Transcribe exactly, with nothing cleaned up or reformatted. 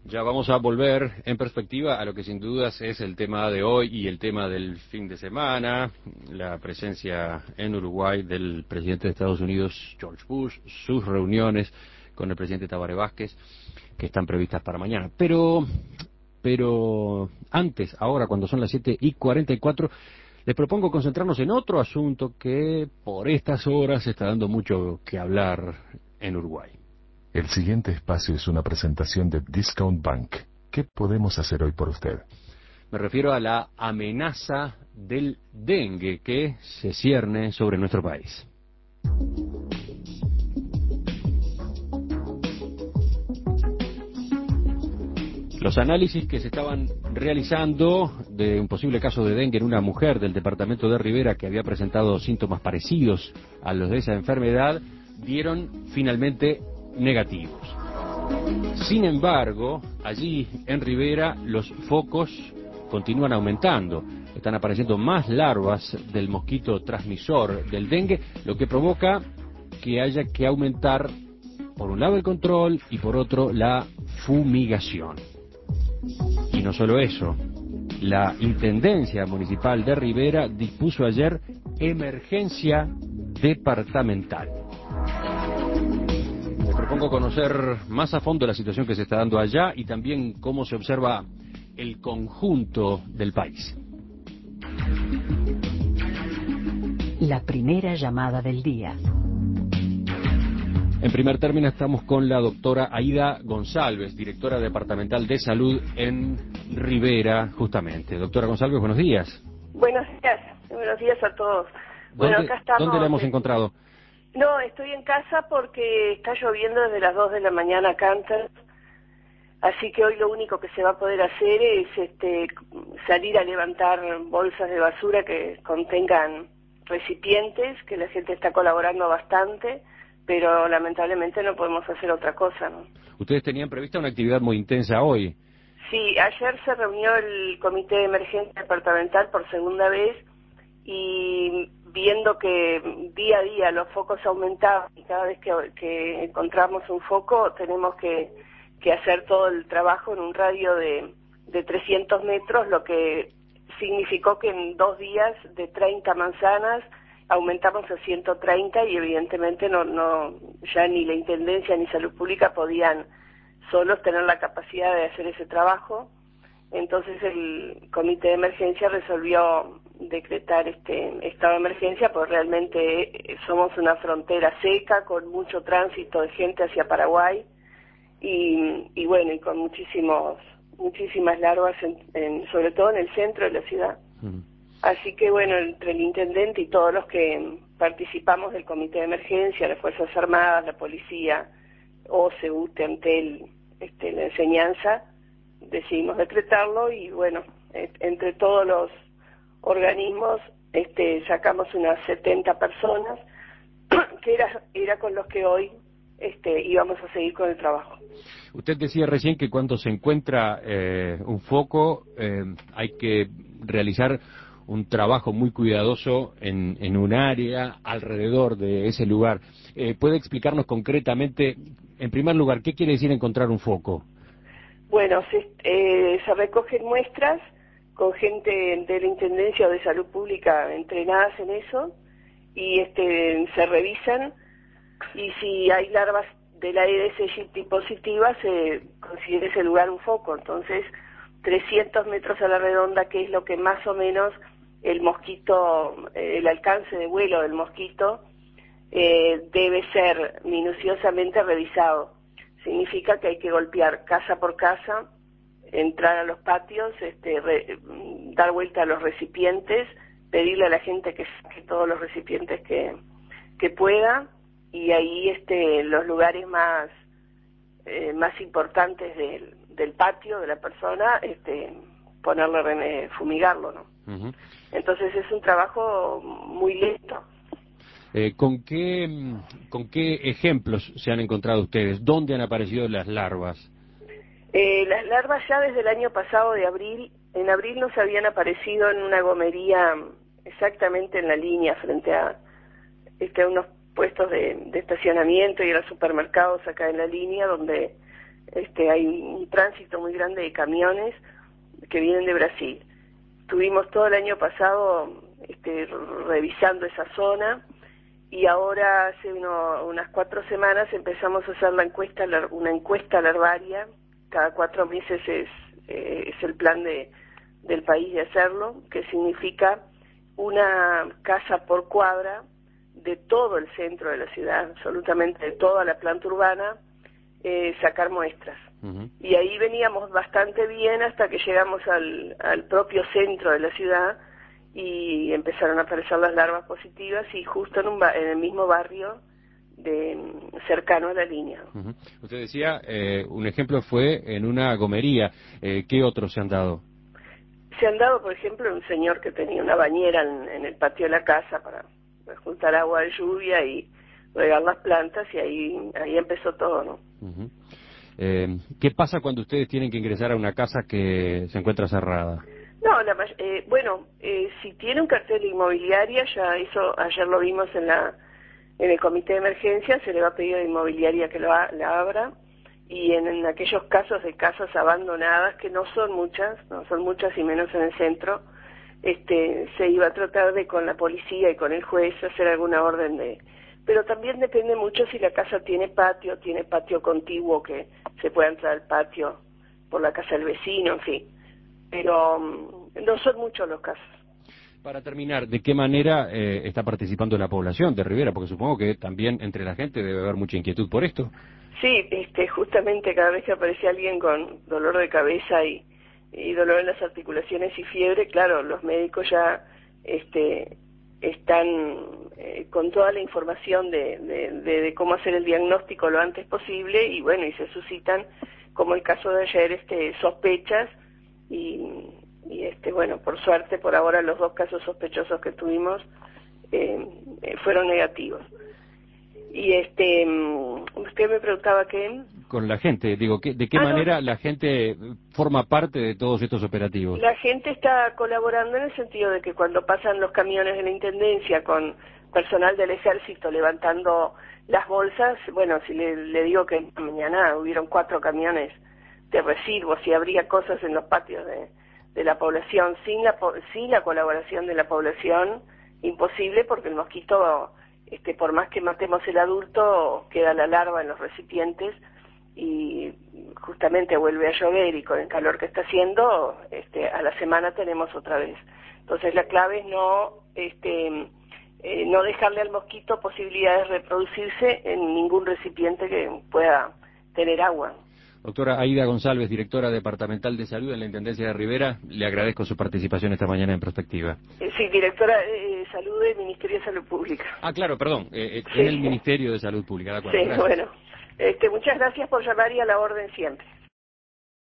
Ya vamos a volver en perspectiva a lo que sin dudas es el tema de hoy y el tema del fin de semana, la presencia en Uruguay del presidente de Estados Unidos, George Bush, sus reuniones con el presidente Tabaré Vázquez, que están previstas para mañana. Pero, pero antes, ahora cuando son las siete y cuarenta y cuatro, les propongo concentrarnos en otro asunto que por estas horas está dando mucho que hablar en Uruguay. El siguiente espacio es una presentación de Discount Bank. ¿Qué podemos hacer hoy por usted? Me refiero a la amenaza del dengue que se cierne sobre nuestro país. Los análisis que se estaban realizando de un posible caso de dengue en una mujer del departamento de Rivera que había presentado síntomas parecidos a los de esa enfermedad dieron finalmente negativos. Sin embargo, allí en Rivera los focos continúan aumentando. Están apareciendo más larvas del mosquito transmisor del dengue, lo que provoca que haya que aumentar, por un lado, el control y por otro, la fumigación. Y no solo eso, la Intendencia Municipal de Rivera dispuso ayer emergencia departamental. Me propongo conocer más a fondo la situación que se está dando allá y también cómo se observa el conjunto del país. La primera llamada del día. En primer término estamos con la doctora Aida González, directora departamental de salud en Rivera, justamente. Doctora González, buenos días. Buenos días, buenos días a todos. Bueno, ¿Dónde, acá estamos. ¿Dónde la hemos eh, encontrado? No, estoy en casa porque está lloviendo desde las dos de la mañana acá en Canter, así que hoy lo único que se va a poder hacer es este, salir a levantar bolsas de basura que contengan recipientes, que la gente está colaborando bastante, pero lamentablemente no podemos hacer otra cosa, ¿no? Ustedes tenían prevista una actividad muy intensa hoy. Sí, ayer se reunió el Comité de Emergencia Departamental por segunda vez y viendo que día a día los focos aumentaban y cada vez que, que encontramos un foco tenemos que, que hacer todo el trabajo en un radio de, de trescientos metros, lo que significó que en dos días de treinta manzanas aumentamos a ciento treinta y evidentemente no, no ya ni la Intendencia ni Salud Pública podían solos tener la capacidad de hacer ese trabajo. Entonces el Comité de Emergencia resolvió decretar este estado de emergencia, porque realmente somos una frontera seca con mucho tránsito de gente hacia Paraguay y, y bueno, y con muchísimos muchísimas larvas, en, en, sobre todo en el centro de la ciudad. Uh-huh. Así que bueno, entre el intendente y todos los que participamos del Comité de Emergencia, las Fuerzas Armadas, la Policía, O C E, U T E, ANTEL, este, la enseñanza, decidimos decretarlo y bueno, eh, entre todos los organismos este, sacamos unas setenta personas, que era, era con los que hoy este, íbamos a seguir con el trabajo. Usted decía recién que cuando se encuentra eh, un foco eh, hay que realizar un trabajo muy cuidadoso en, en un área alrededor de ese lugar. Eh, ¿Puede explicarnos concretamente, en primer lugar, qué quiere decir encontrar un foco? Bueno, se, eh, se recogen muestras con gente de la Intendencia o de Salud Pública entrenadas en eso y este se revisan y si hay larvas del Aedes aegypti positivas se considera ese lugar un foco. Entonces trescientos metros a la redonda, que es lo que más o menos el mosquito, eh, el alcance de vuelo del mosquito eh, debe ser minuciosamente revisado. Significa que hay que golpear casa por casa, entrar a los patios, este, re, dar vuelta a los recipientes, pedirle a la gente que saque todos los recipientes que, que pueda, y ahí este, los lugares más, eh, más importantes del, del patio de la persona, este, ponerle, fumigarlo, ¿no? Uh-huh. Entonces es un trabajo muy lento. Eh, ¿con qué, ¿Con qué ejemplos se han encontrado ustedes? ¿Dónde han aparecido las larvas? Eh, las larvas ya desde el año pasado de abril, en abril nos habían aparecido en una gomería exactamente en la línea frente a, este, a unos puestos de, de estacionamiento y a los supermercados acá en la línea donde Este, hay un tránsito muy grande de camiones que vienen de Brasil. Estuvimos todo el año pasado este, revisando esa zona y ahora hace uno, unas cuatro semanas empezamos a hacer la encuesta, una encuesta larvaria. Cada cuatro meses es, eh, es el plan de, del país de hacerlo, que significa una casa por cuadra de todo el centro de la ciudad, absolutamente de toda la planta urbana, eh, sacar muestras. Uh-huh. Y ahí veníamos bastante bien hasta que llegamos al, al propio centro de la ciudad y empezaron a aparecer las larvas positivas y justo en, un ba- en el mismo barrio de cercano a la línea. Uh-huh. Usted decía, eh, un ejemplo fue en una gomería. Eh, ¿Qué otros se han dado? Se han dado, por ejemplo, un señor que tenía una bañera en, en el patio de la casa para, para juntar agua de lluvia y regar las plantas y ahí ahí empezó todo, ¿no? Uh-huh. Eh, ¿Qué pasa cuando ustedes tienen que ingresar a una casa que se encuentra cerrada? No, la, eh, bueno, eh, si tiene un cartel de inmobiliaria, ya eso ayer lo vimos en la en el comité de emergencia, se le va a pedir a la inmobiliaria que lo ha, la abra, y en, en aquellos casos de casas abandonadas, que no son muchas, no son muchas y menos en el centro, este se iba a tratar de con la policía y con el juez hacer alguna orden de... Pero también depende mucho si la casa tiene patio, tiene patio contiguo que se pueda entrar al patio por la casa del vecino, en fin. Pero um, no son muchos los casos. Para terminar, ¿de qué manera eh, está participando la población de Rivera? Porque supongo que también entre la gente debe haber mucha inquietud por esto. Sí, este, justamente cada vez que aparece alguien con dolor de cabeza y, y dolor en las articulaciones y fiebre, claro, los médicos ya este, están eh, con toda la información de, de, de, de cómo hacer el diagnóstico lo antes posible y bueno, y se suscitan, como el caso de ayer, este, sospechas y, y este, bueno, por suerte, por ahora los dos casos sospechosos que tuvimos eh, eh, fueron negativos. Y este, usted me preguntaba qué... Con la gente, digo, ¿qué, ¿de qué ah, manera no. la gente forma parte de todos estos operativos? La gente está colaborando en el sentido de que cuando pasan los camiones de la Intendencia con personal del Ejército levantando las bolsas, bueno, si le, le digo que mañana hubieron cuatro camiones de residuos y habría cosas en los patios de, de la población, sin la, sin la colaboración de la población, imposible porque el mosquito... Este, por más que matemos el adulto, queda la larva en los recipientes y justamente vuelve a llover y con el calor que está haciendo, este, a la semana tenemos otra vez. Entonces la clave es no, este, eh, no dejarle al mosquito posibilidades de reproducirse en ningún recipiente que pueda tener agua. Doctora Aida González, directora departamental de salud en la Intendencia de Rivera, le agradezco su participación esta mañana en Prospectiva. Eh, sí, directora de eh, salud del Ministerio de Salud Pública. Ah, claro, perdón, eh, sí. En el Ministerio de Salud Pública, de acuerdo. Sí, Gracias. bueno, este, muchas gracias por llamar y a la orden siempre.